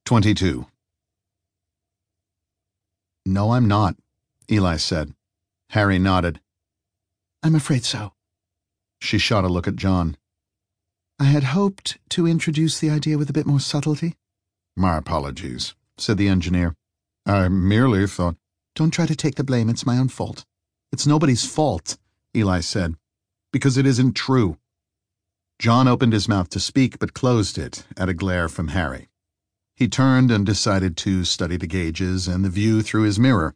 22. "No, I'm not," Eli said. Harry nodded. "I'm afraid so." She shot a look at John. "I had hoped to introduce the idea with a bit more subtlety." "My apologies," said the engineer. "I merely thought—" "Don't try to take the blame. It's my own fault." "It's nobody's fault," Eli said, "because it isn't true." John opened his mouth to speak, but closed it at a glare from Harry. He turned and decided to study the gauges and the view through his mirror.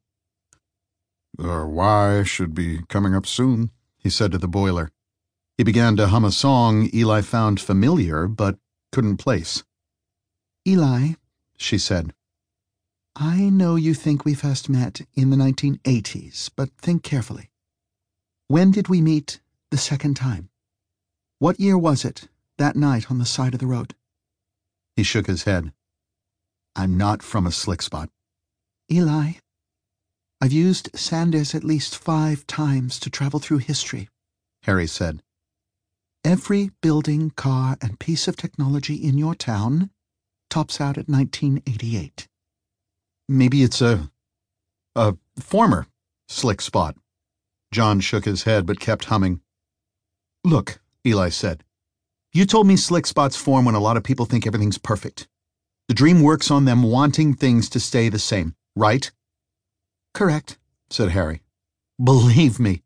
"The Y should be coming up soon," he said to the boiler. He began to hum a song Eli found familiar but couldn't place. "Eli," she said, "I know you think we first met in the 1980s, but think carefully. When did we meet the second time? What year was it, that night on the side of the road?" He shook his head. "I'm not from a slick spot." "Eli, I've used Sanders at least 5 times to travel through history," Harry said. "Every building, car, and piece of technology in your town tops out at 1988. "Maybe it's a former slick spot." John shook his head but kept humming. "Look," Eli said, "you told me slick spots form when a lot of people think everything's perfect. The dream works on them wanting things to stay the same, right?" "Correct," said Harry. "Believe me,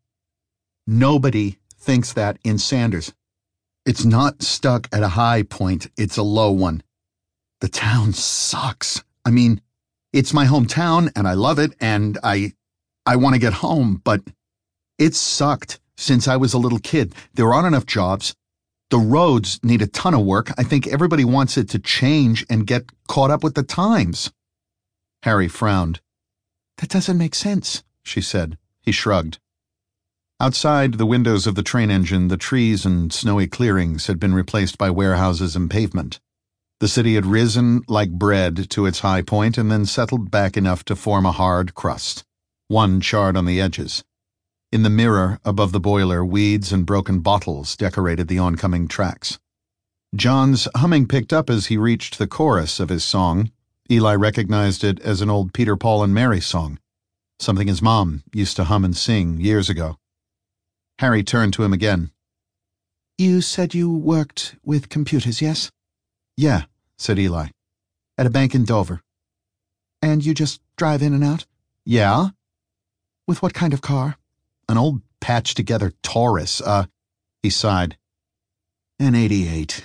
nobody thinks that in Sanders. It's not stuck at a high point, it's a low one. The town sucks. I mean, it's my hometown and I love it and I want to get home, but it's sucked since I was a little kid. There aren't enough jobs. The roads need a ton of work. I think everybody wants it to change and get caught up with the times." Harry frowned. "That doesn't make sense," she said. He shrugged. Outside the windows of the train engine, the trees and snowy clearings had been replaced by warehouses and pavement. The city had risen like bread to its high point and then settled back enough to form a hard crust, one charred on the edges. In the mirror above the boiler, weeds and broken bottles decorated the oncoming tracks. John's humming picked up as he reached the chorus of his song. Eli recognized it as an old Peter, Paul, and Mary song, something his mom used to hum and sing years ago. Harry turned to him again. "You said you worked with computers, yes?" "Yeah," said Eli. "At a bank in Dover." "And you just drive in and out?" "Yeah." "With what kind of car?" "An old patched-together Taurus, he sighed. "An 88.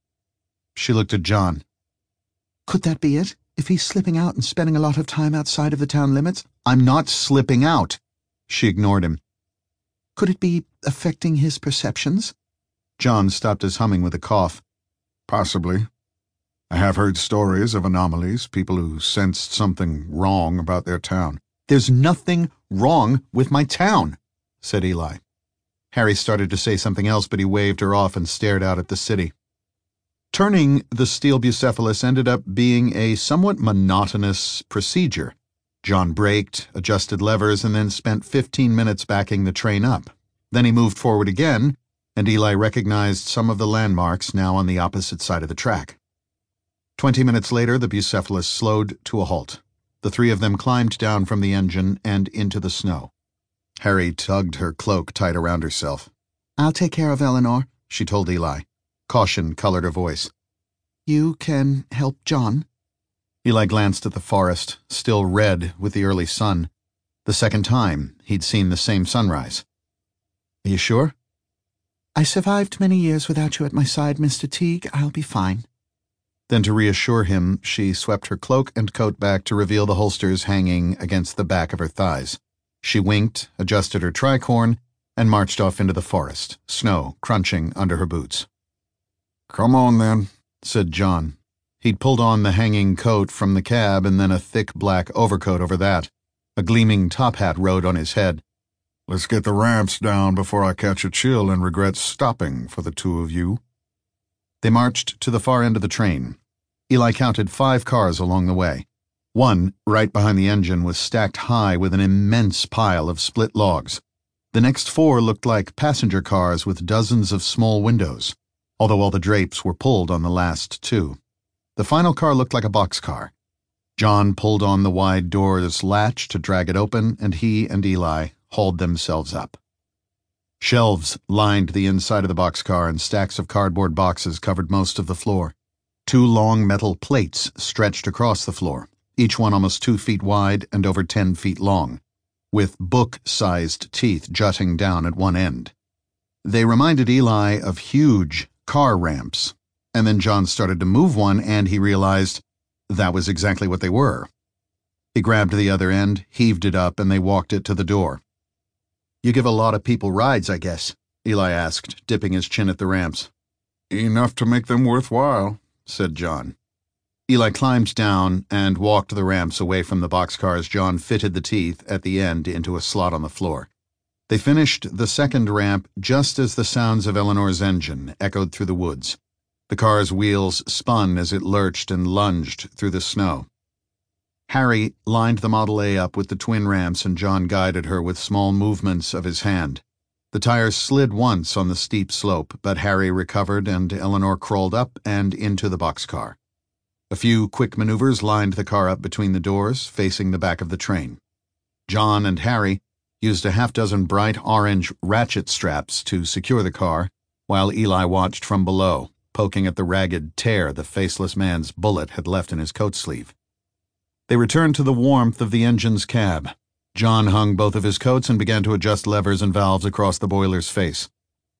She looked at John. "Could that be it? If he's slipping out and spending a lot of time outside of the town limits?" "I'm not slipping out." She ignored him. "Could it be affecting his perceptions?" John stopped his humming with a cough. "Possibly. I have heard stories of anomalies, people who sensed something wrong about their town." "There's nothing wrong with my town," said Eli. Harry started to say something else, but he waved her off and stared out at the city. Turning the steel Bucephalus ended up being a somewhat monotonous procedure. John braked, adjusted levers, and then spent 15 minutes backing the train up. Then he moved forward again, and Eli recognized some of the landmarks now on the opposite side of the track. 20 minutes later, the Bucephalus slowed to a halt. The 3 of them climbed down from the engine and into the snow. Harry tugged her cloak tight around herself. "I'll take care of Eleanor," she told Eli. Caution colored her voice. "You can help John." Eli glanced at the forest, still red with the early sun. The second time he'd seen the same sunrise. "Are you sure?" "I survived many years without you at my side, Mr. Teague. I'll be fine." Then, to reassure him, she swept her cloak and coat back to reveal the holsters hanging against the back of her thighs. She winked, adjusted her tricorn, and marched off into the forest, snow crunching under her boots. "Come on, then," said John. He'd pulled on the hanging coat from the cab and then a thick black overcoat over that. A gleaming top hat rode on his head. "Let's get the ramps down before I catch a chill and regret stopping for the 2 of you." They marched to the far end of the train. Eli counted 5 cars along the way. One, right behind the engine, was stacked high with an immense pile of split logs. The next 4 looked like passenger cars with dozens of small windows, although all the drapes were pulled on the last 2. The final car looked like a boxcar. John pulled on the wide door's latch to drag it open, and he and Eli hauled themselves up. Shelves lined the inside of the boxcar, and stacks of cardboard boxes covered most of the floor. 2 long metal plates stretched across the floor, each one almost 2 feet wide and over 10 feet long, with book-sized teeth jutting down at one end. They reminded Eli of huge car ramps, and then John started to move one, and he realized that was exactly what they were. He grabbed the other end, heaved it up, and they walked it to the door. "You give a lot of people rides, I guess?" Eli asked, dipping his chin at the ramps. "Enough to make them worthwhile," said John. Eli climbed down and walked the ramps away from the boxcar as John fitted the teeth at the end into a slot on the floor. They finished the second ramp just as the sounds of Eleanor's engine echoed through the woods. The car's wheels spun as it lurched and lunged through the snow. Harry lined the Model A up with the twin ramps, and John guided her with small movements of his hand. The tires slid once on the steep slope, but Harry recovered and Eleanor crawled up and into the boxcar. A few quick maneuvers lined the car up between the doors, facing the back of the train. John and Harry used a half-dozen bright orange ratchet straps to secure the car, while Eli watched from below, poking at the ragged tear the faceless man's bullet had left in his coat sleeve. They returned to the warmth of the engine's cab. John hung both of his coats and began to adjust levers and valves across the boiler's face.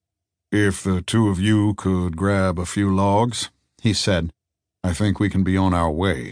"If the 2 of you could grab a few logs," he said, "I think we can be on our way."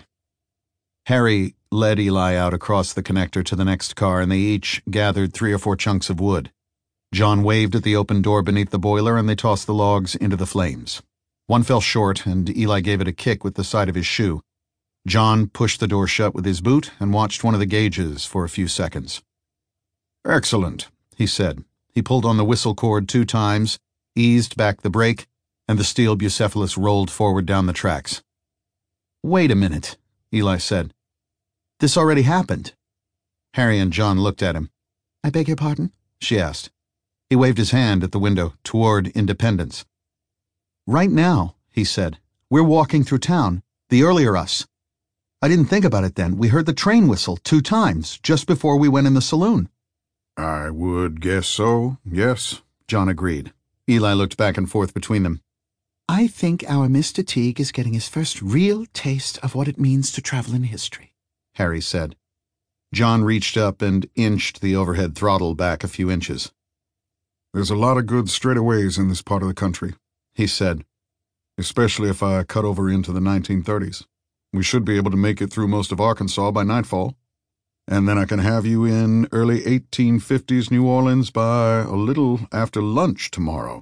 Harry led Eli out across the connector to the next car, and they each gathered 3 or 4 chunks of wood. John waved at the open door beneath the boiler, and they tossed the logs into the flames. One fell short, and Eli gave it a kick with the side of his shoe. John pushed the door shut with his boot and watched one of the gauges for a few seconds. "Excellent," he said. He pulled on the whistle cord 2 times, eased back the brake, and the steel Bucephalus rolled forward down the tracks. "Wait a minute," Eli said. "This already happened." Harry and John looked at him. "I beg your pardon?" she asked. He waved his hand at the window toward Independence. "Right now," he said, "we're walking through town, the earlier us. I didn't think about it then. We heard the train whistle 2 times, just before we went in the saloon." "I would guess so, yes," John agreed. Eli looked back and forth between them. "I think our Mr. Teague is getting his first real taste of what it means to travel in history," Harry said. John reached up and inched the overhead throttle back a few inches. "There's a lot of good straightaways in this part of the country," he said. "especially if I cut over into the 1930s. We should be able to make it through most of Arkansas by nightfall, and then I can have you in early 1850s New Orleans by a little after lunch tomorrow."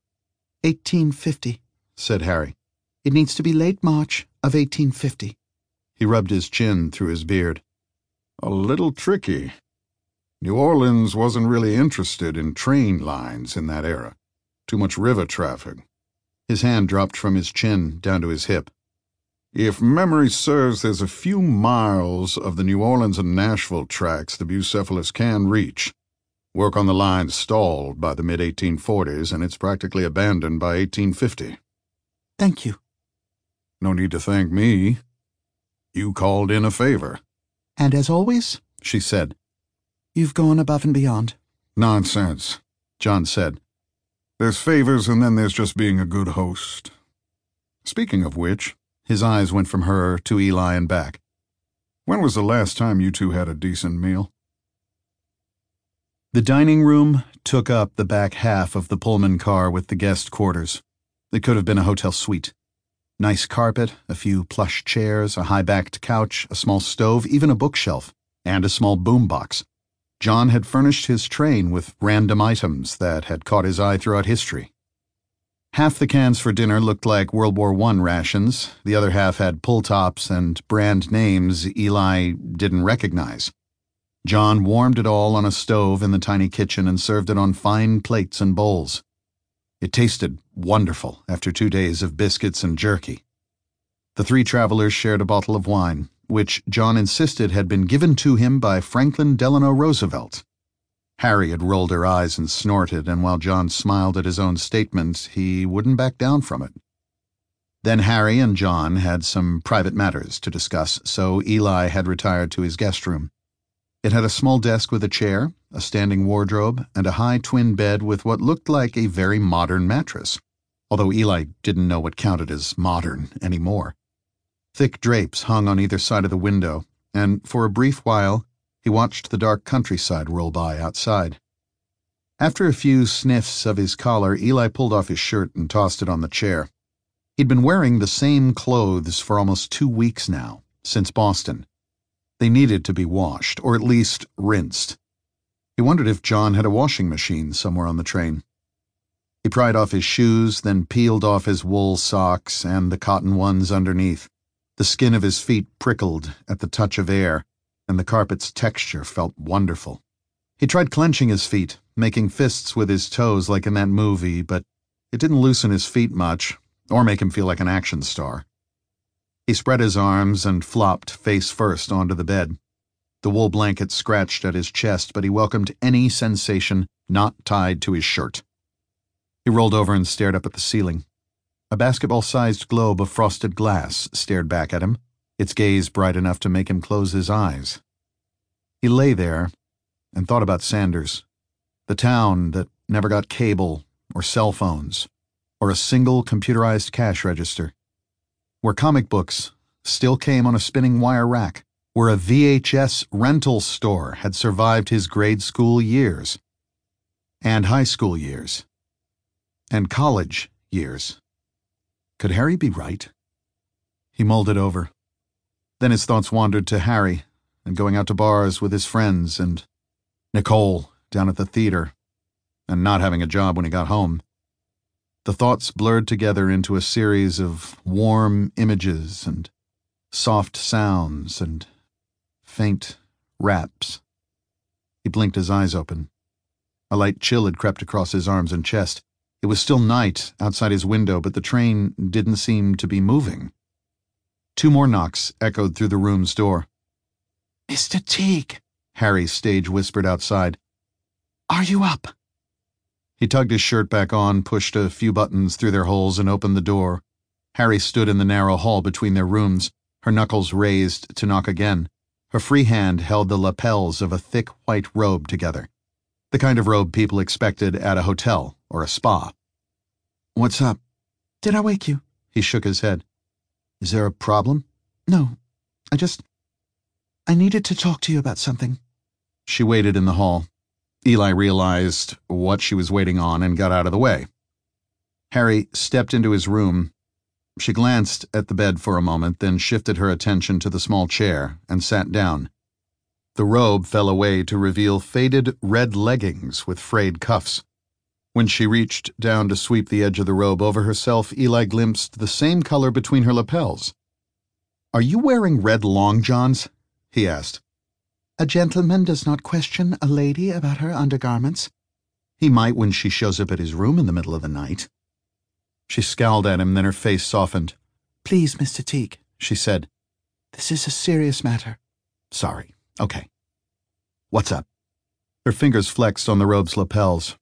1850, said Harry. "It needs to be late March of 1850. He rubbed his chin through his beard. "A little tricky. New Orleans wasn't really interested in train lines in that era. Too much river traffic." His hand dropped from his chin down to his hip. "If memory serves, there's a few miles of the New Orleans and Nashville tracks the Bucephalus can reach. Work on the line stalled by the mid-1840s, and it's practically abandoned by 1850. Thank you." "No need to thank me. You called in a favor." "And as always," she said. "you've gone above and beyond." "Nonsense," John said. "There's favors, and then there's just being a good host. Speaking of which," his eyes went from her to Eli and back, "when was the last time you 2 had a decent meal?" The dining room took up the back half of the Pullman car with the guest quarters. It could have been a hotel suite. Nice carpet, a few plush chairs, a high-backed couch, a small stove, even a bookshelf, and a small boombox. John had furnished his train with random items that had caught his eye throughout history. Half the cans for dinner looked like World War I rations. The other half had pull-tops and brand names Eli didn't recognize. John warmed it all on a stove in the tiny kitchen and served it on fine plates and bowls. It tasted wonderful after 2 days of biscuits and jerky. The 3 travelers shared a bottle of wine, which John insisted had been given to him by Franklin Delano Roosevelt. Harry had rolled her eyes and snorted, and while John smiled at his own statement, he wouldn't back down from it. Then Harry and John had some private matters to discuss, so Eli had retired to his guest room. It had a small desk with a chair, a standing wardrobe, and a high twin bed with what looked like a very modern mattress, although Eli didn't know what counted as modern anymore. Thick drapes hung on either side of the window, and for a brief while he watched the dark countryside roll by outside. After a few sniffs of his collar, Eli pulled off his shirt and tossed it on the chair. He'd been wearing the same clothes for almost 2 weeks now, since Boston. They needed to be washed, or at least rinsed. He wondered if John had a washing machine somewhere on the train. He pried off his shoes, then peeled off his wool socks and the cotton ones underneath. The skin of his feet prickled at the touch of air, and the carpet's texture felt wonderful. He tried clenching his feet, making fists with his toes like in that movie, but it didn't loosen his feet much, or make him feel like an action star. He spread his arms and flopped face first onto the bed. The wool blanket scratched at his chest, but he welcomed any sensation not tied to his shirt. He rolled over and stared up at the ceiling. A basketball-sized globe of frosted glass stared back at him, its gaze bright enough to make him close his eyes. He lay there and thought about Sanders, the town that never got cable or cell phones or a single computerized cash register, where comic books still came on a spinning wire rack, where a VHS rental store had survived his grade school years, and high school years, and college years. Could Harry be right? He mulled it over. Then his thoughts wandered to Harry, and going out to bars with his friends, and Nicole down at the theater, and not having a job when he got home. The thoughts blurred together into a series of warm images and soft sounds and faint raps. He blinked his eyes open. A light chill had crept across his arms and chest. It was still night outside his window, but the train didn't seem to be moving. 2 more knocks echoed through the room's door. "Mr. Teague," Harry stage whispered outside. "Are you up?" He tugged his shirt back on, pushed a few buttons through their holes, and opened the door. Harry stood in the narrow hall between their rooms, her knuckles raised to knock again. Her free hand held the lapels of a thick white robe together, the kind of robe people expected at a hotel or a spa. "What's up?" "Did I wake you?" He shook his head. "Is there a problem?" "No. I needed to talk to you about something." She waited in the hall. Eli realized what she was waiting on and got out of the way. Harry stepped into his room. She glanced at the bed for a moment, then shifted her attention to the small chair and sat down. The robe fell away to reveal faded red leggings with frayed cuffs. When she reached down to sweep the edge of the robe over herself, Eli glimpsed the same color between her lapels. "Are you wearing red long johns?" he asked. "A gentleman does not question a lady about her undergarments." "He might when she shows up at his room in the middle of the night." She scowled at him, then her face softened. "Please, Mr. Teague," she said. "This is a serious matter." "Sorry. Okay. What's up?" Her fingers flexed on the robe's lapels.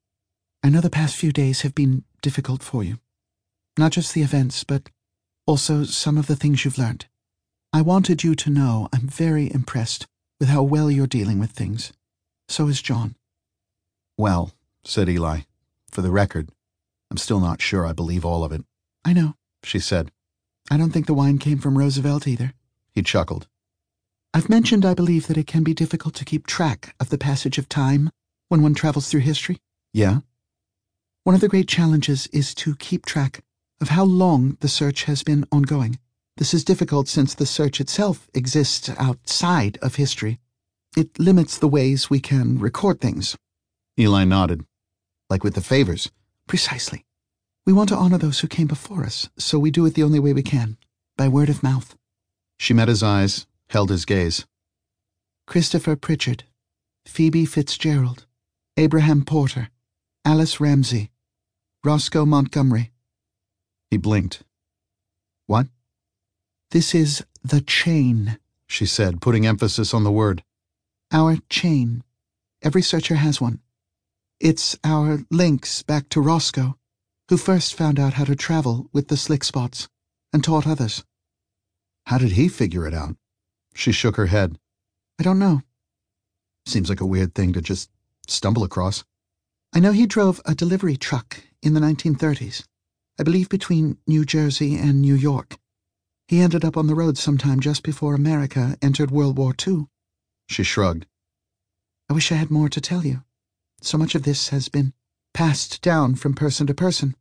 "I know the past few days have been difficult for you. Not just the events, but also some of the things you've learned. I wanted you to know I'm very impressed with how well you're dealing with things. So is John." "Well," said Eli, "for the record, I'm still not sure I believe all of it." "I know," she said. "I don't think the wine came from Roosevelt either." He chuckled. "I've mentioned I believe that it can be difficult to keep track of the passage of time when one travels through history." "Yeah?" "One of the great challenges is to keep track of how long the search has been ongoing. This is difficult since the search itself exists outside of history. It limits the ways we can record things." Eli nodded. "Like with the favors?" "Precisely. We want to honor those who came before us, so we do it the only way we can, by word of mouth." She met his eyes, held his gaze. "Christopher Pritchard, Phoebe Fitzgerald, Abraham Porter, Alice Ramsey, Roscoe Montgomery." He blinked. "What?" "This is the chain," she said, putting emphasis on the word. "Our chain. Every searcher has one. It's our links back to Roscoe, who first found out how to travel with the slick spots." and taught others. How did he figure it out? She shook her head. I don't know. Seems like a weird thing to just stumble across. I know he drove a delivery truck in the 1930s, I believe between New Jersey and New York. He ended up on the road sometime just before America entered World War II. She shrugged. I wish I had more to tell you. So much of this has been passed down from person to person.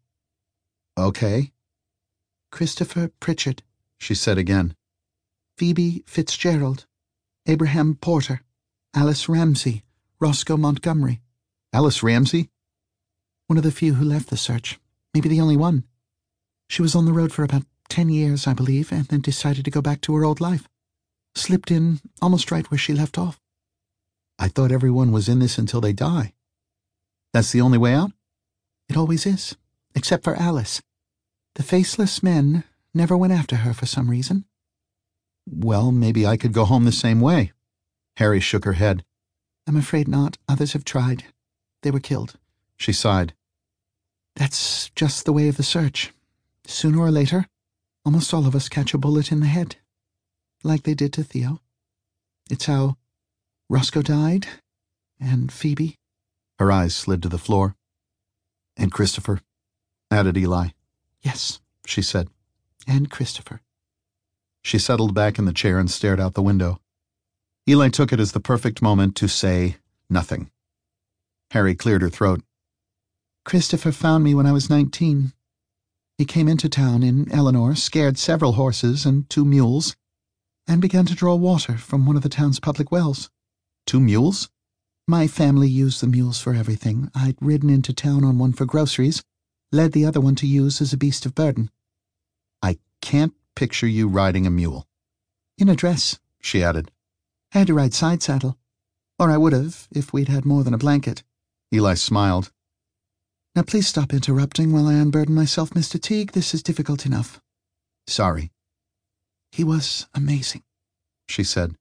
Okay. Christopher Pritchard, She said again. Phoebe Fitzgerald, Abraham Porter, Alice Ramsey, Roscoe Montgomery. Alice Ramsey? One of the few who left the search, maybe the only one. She was on the road for about 10 years, I believe, and then decided to go back to her old life. Slipped in almost right where she left off. I thought everyone was in this until they die. That's the only way out? It always is, except for Alice. The faceless men never went after her for some reason. Well, maybe I could go home the same way. Harry shook her head. I'm afraid not. Others have tried. They were killed. She sighed. That's just the way of the search. Sooner or later, almost all of us catch a bullet in the head, like they did to Theo. It's how Roscoe died, and Phoebe. Her eyes slid to the floor. And Christopher, added Eli. Yes, She said. and Christopher. She settled back in the chair and stared out the window. Eli took it as the perfect moment to say nothing. Harry cleared her throat. Christopher found me when I was 19. He came into town in Eleanor, scared several horses and 2 mules, and began to draw water from one of the town's public wells. 2 mules? My family used the mules for everything. I'd ridden into town on one for groceries, led the other one to use as a beast of burden. I can't picture you riding a mule. In a dress, She added. I had to ride side saddle. Or I would have, if we'd had more than a blanket. Eli smiled. Now please stop interrupting while I unburden myself, Mr. Teague. This is difficult enough. Sorry, He was amazing. she said.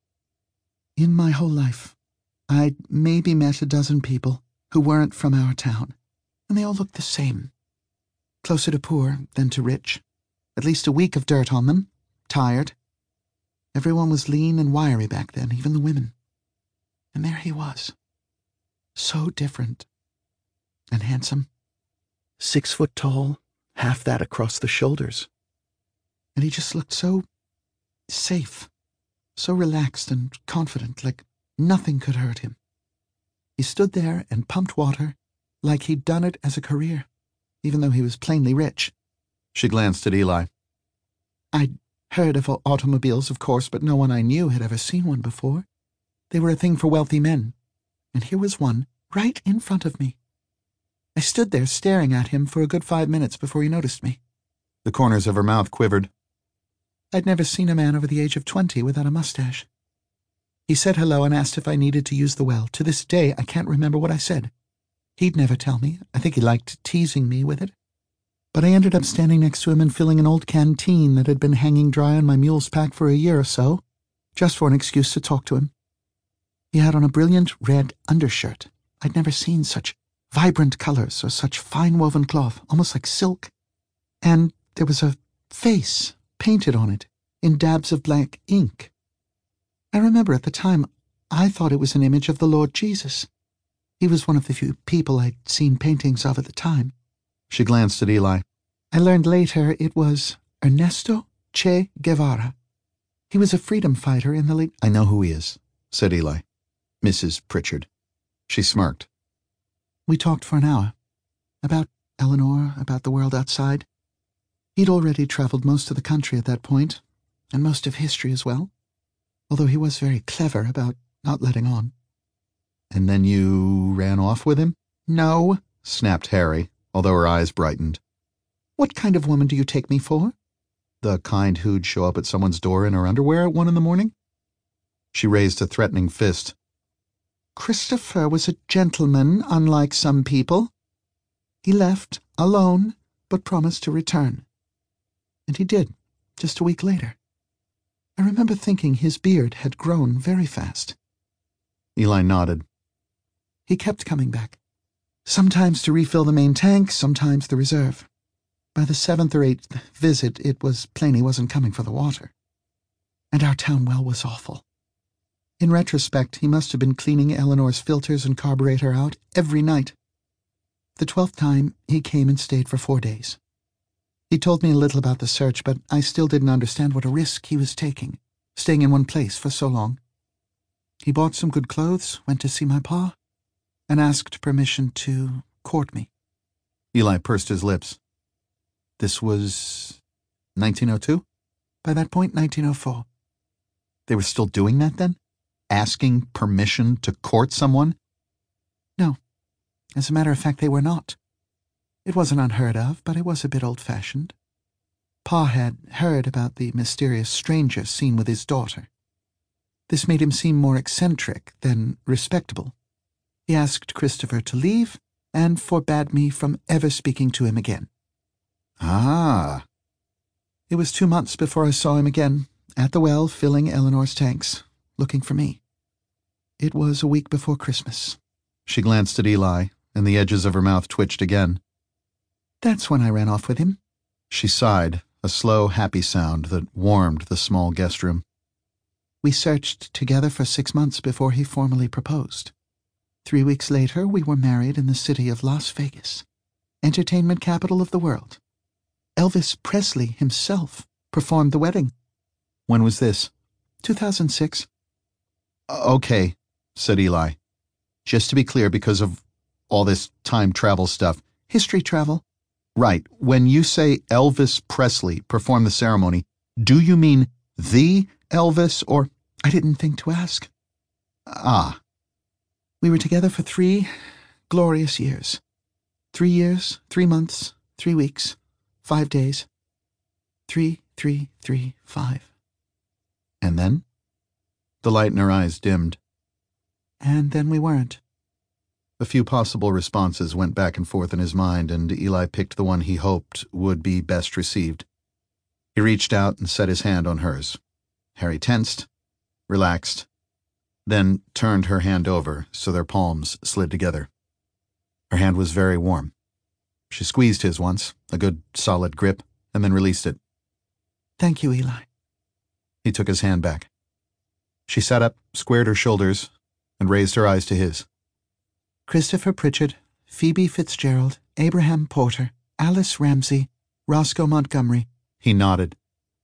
In my whole life, I'd maybe met a dozen people who weren't from our town, and they all looked the same. Closer to poor than to rich. At least a week of dirt on them. Tired. Everyone was lean and wiry back then, even the women. And there he was. So different. And handsome. 6 foot tall, half that across the shoulders. And he just looked so safe, so relaxed and confident, like nothing could hurt him. He stood there and pumped water like he'd done it as a career, even though he was plainly rich. She glanced at Eli. I'd heard of automobiles, of course, but no one I knew had ever seen one before. They were a thing for wealthy men, and here was one right in front of me. I stood there staring at him for a good 5 minutes before he noticed me. The corners of her mouth quivered. I'd never seen a man over the age of 20 without a mustache. He said hello and asked if I needed to use the well. To this day, I can't remember what I said. He'd never tell me. I think he liked teasing me with it. But I ended up standing next to him and filling an old canteen that had been hanging dry on my mule's pack for a year or so, just for an excuse to talk to him. He had on a brilliant red undershirt. I'd never seen such vibrant colors or such fine-woven cloth, almost like silk. And there was a face painted on it in dabs of black ink. I remember at the time I thought it was an image of the Lord Jesus. He was one of the few people I'd seen paintings of at the time. She glanced at Eli. I learned later it was Ernesto Che Guevara. He was a freedom fighter in the late... I know who he is, said Eli. Mrs. Pritchard. She smirked. We talked for an hour. About Eleanor, about the world outside. He'd already traveled most of the country at that point, and most of history as well, although he was very clever about not letting on. And then you ran off with him? No, Snapped Harry, although her eyes brightened. What kind of woman do you take me for? The kind who'd show up at someone's door in her underwear at 1 a.m? She raised a threatening fist. Christopher was a gentleman, unlike some people. He left, alone, but promised to return. And he did, just a week later. I remember thinking his beard had grown very fast. Eli nodded. He kept coming back. Sometimes to refill the main tank, sometimes the reserve. By the 7th or 8th visit, it was plain he wasn't coming for the water. And our town well was awful. In retrospect, he must have been cleaning Eleanor's filters and carburetor out every night. The 12th time, he came and stayed for 4 days. He told me a little about the search, but I still didn't understand what a risk he was taking, staying in one place for so long. He bought some good clothes, went to see my pa, and asked permission to court me. Eli pursed his lips. This was 1902? By that point, 1904. They were still doing that then? Asking permission to court someone? No. As a matter of fact, they were not. It wasn't unheard of, but it was a bit old-fashioned. Pa had heard about the mysterious stranger seen with his daughter. This made him seem more eccentric than respectable. He asked Christopher to leave and forbade me from ever speaking to him again. Ah. It was 2 months before I saw him again, at the well filling Eleanor's tanks, looking for me. It was a week before Christmas. She glanced at Eli, and the edges of her mouth twitched again. That's when I ran off with him. She sighed, a slow, happy sound that warmed the small guest room. We searched together for 6 months before he formally proposed. 3 weeks later, we were married in the city of Las Vegas, entertainment capital of the world. Elvis Presley himself performed the wedding. When was this? 2006. Okay, said Eli. Just to be clear, because of all this time travel stuff. History travel. Right. When you say Elvis Presley performed the ceremony, do you mean the Elvis or... I didn't think to ask. Ah. We were together for 3 glorious years. 3 years, 3 months, 3 weeks, 5 days. 3, 3, 3, 5. And then? The light in her eyes dimmed. And then we weren't. A few possible responses went back and forth in his mind, and Eli picked the one he hoped would be best received. He reached out and set his hand on hers. Harry tensed, relaxed, then turned her hand over so their palms slid together. Her hand was very warm. She squeezed his once, a good solid grip, and then released it. Thank you, Eli. He took his hand back. She sat up, squared her shoulders, and raised her eyes to his. Christopher Pritchard, Phoebe Fitzgerald, Abraham Porter, Alice Ramsey, Roscoe Montgomery. He nodded.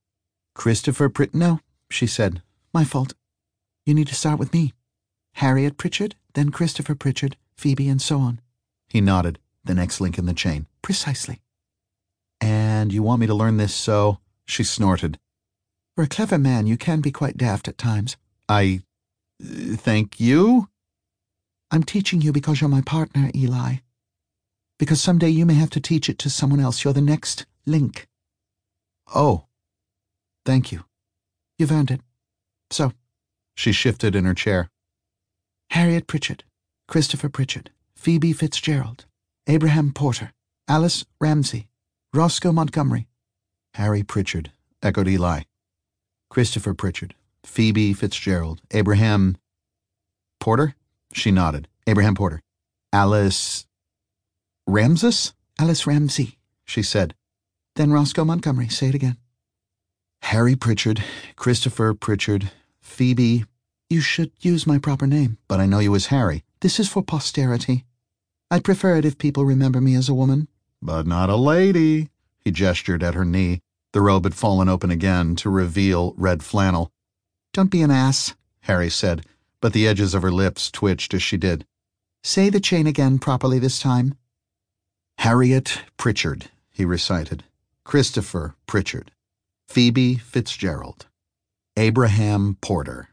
No, she said. My fault. You need to start with me. Harriet Pritchard, then Christopher Pritchard, Phoebe, and so on. He nodded, the next link in the chain. Precisely. And you want me to learn this so... She snorted. For a clever man, you can be quite daft at times. Thank you? I'm teaching you because you're my partner, Eli. Because someday you may have to teach it to someone else. You're the next link. Oh. Thank you. You've earned it. So. She shifted in her chair. Harriet Pritchard, Christopher Pritchard, Phoebe Fitzgerald, Abraham Porter, Alice Ramsey, Roscoe Montgomery. Harry Pritchard, echoed Eli. Christopher Pritchard, Phoebe Fitzgerald, Abraham... Porter? She nodded. Abraham Porter. Alice... Ramses? Alice Ramsey, she said. Then Roscoe Montgomery. Say it again. Harry Pritchard, Christopher Pritchard, Phoebe... You should use my proper name. But I know you as Harry. This is for posterity. I'd prefer it if people remember me as a woman. But not a lady. He gestured at her knee. The robe had fallen open again to reveal red flannel. Don't be an ass, Harry said, but the edges of her lips twitched as she did. Say the chain again properly this time. Harriet Pritchard, he recited. Christopher Pritchard. Phoebe Fitzgerald. Abraham Porter.